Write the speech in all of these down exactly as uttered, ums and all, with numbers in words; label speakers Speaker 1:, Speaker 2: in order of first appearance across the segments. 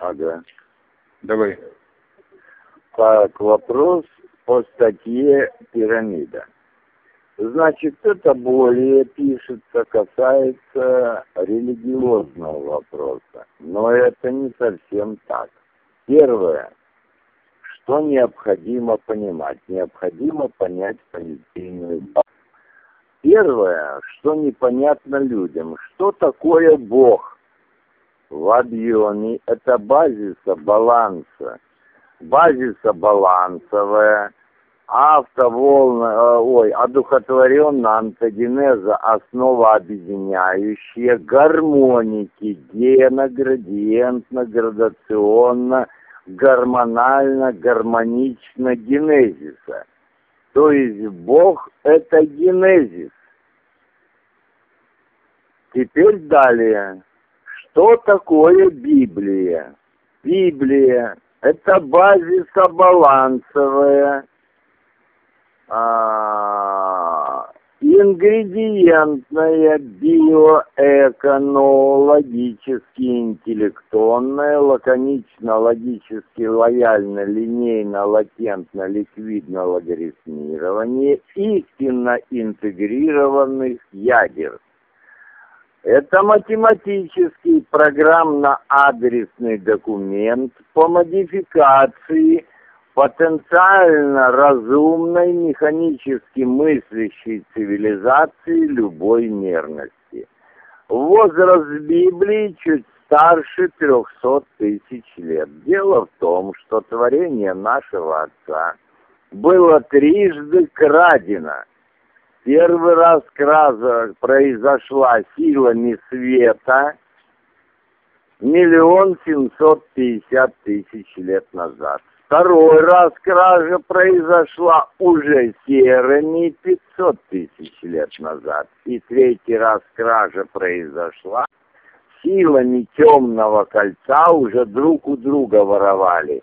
Speaker 1: Ага.
Speaker 2: Давай.
Speaker 1: Так, вопрос по статье «Пирамида». Значит, это более пишется, касается религиозного вопроса. Но это не совсем так. Первое, что необходимо понимать. Необходимо понять понятийную базу. Первое, что непонятно людям. Что такое Бог в объеме? Это базиса баланса. Базиса балансовая, автоволна, ой, одухотворенная антогенеза, основа объединяющая, гармоники, гена, градиентно, градационно, гормонально, гармонично генезиса. То есть Бог — это генезис. Теперь далее. Что такое Библия? Библия — это базиса балансовая, а, ингредиентная, биоэконологически интеллектонная, лаконично, логически, лояльно, линейно, латентно, ликвидно, логарифмирование истинно интегрированных ядер. Это математический программно-адресный документ по модификации потенциально разумной, механически мыслящей цивилизации любой мерности. Возраст Библии чуть старше трехсот тысяч лет. Дело в том, что творение нашего Отца было трижды крадено. Первый раз кража произошла силами света миллион семьсот пятьдесят тысяч лет назад. Второй раз кража произошла уже серыми пятьсот тысяч лет назад. И третий раз кража произошла силами темного кольца, уже друг у друга воровали.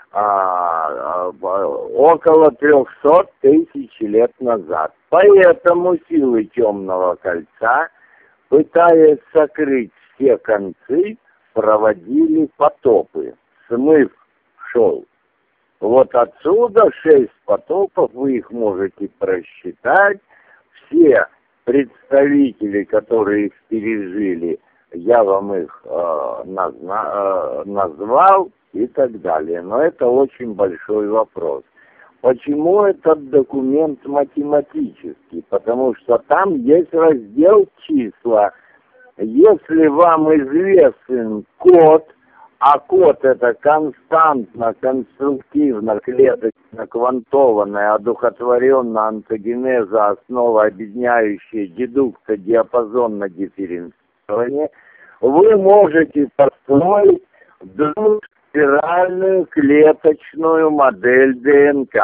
Speaker 1: А, около трехсот тысяч лет назад. Поэтому силы темного кольца, пытаясь сокрыть все концы, проводили потопы. Смыв шел. Вот отсюда шесть потопов, вы их можете просчитать. Все представители, которые их пережили, я вам их э, назна, э, назвал и так далее. Но это очень большой вопрос. Почему этот документ математический? Потому что там есть раздел числа. Если вам известен код, а код это константно, конструктивно, клеточно, квантованная, одухотворенная антогенеза, основа объединяющая, дедукция, диапазонно дифференцирование, вы можете построить двухспиральную клеточную модель ДНК.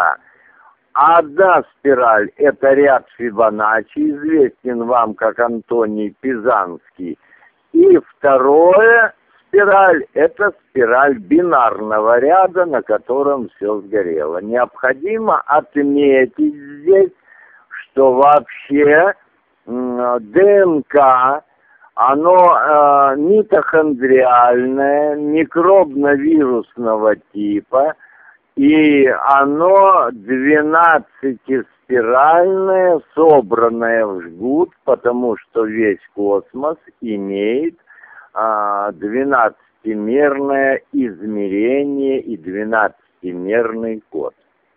Speaker 1: Одна спираль – это ряд Фибоначчи, известен вам как Антоний Пизанский. И второе спираль – это спираль бинарного ряда, на котором все сгорело. Необходимо отметить здесь, что вообще ДНК, оно э, митохондриальное, микробно-вирусного типа, и оно двенадцатиспиральное, собранное в жгут, потому что весь космос имеет а, двенадцатимерное измерение и двенадцатимерный код.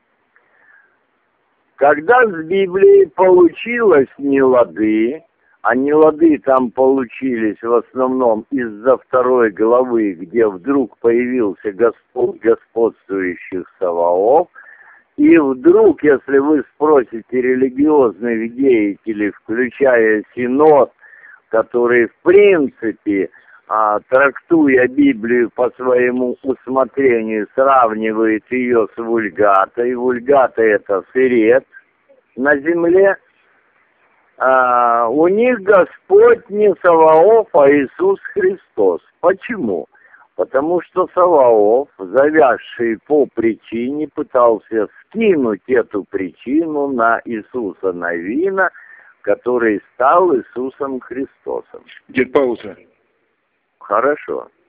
Speaker 1: Когда с Библией получилось нелады, а нелады там получились в основном из-за второй главы, где вдруг появился Господь господствующих Саваоф, и вдруг, если вы спросите религиозных деятелей, включая Синод, который в принципе, а, трактуя Библию по своему усмотрению, сравнивает ее с Вульгатой, Вульгата это сырец на земле, А, у них Господь не Саваоф, а Иисус Христос. Почему? Потому что Саваоф, завязший по причине, пытался скинуть эту причину на Иисуса Навина, который стал Иисусом Христосом.
Speaker 2: Дед, пауза.
Speaker 1: Хорошо.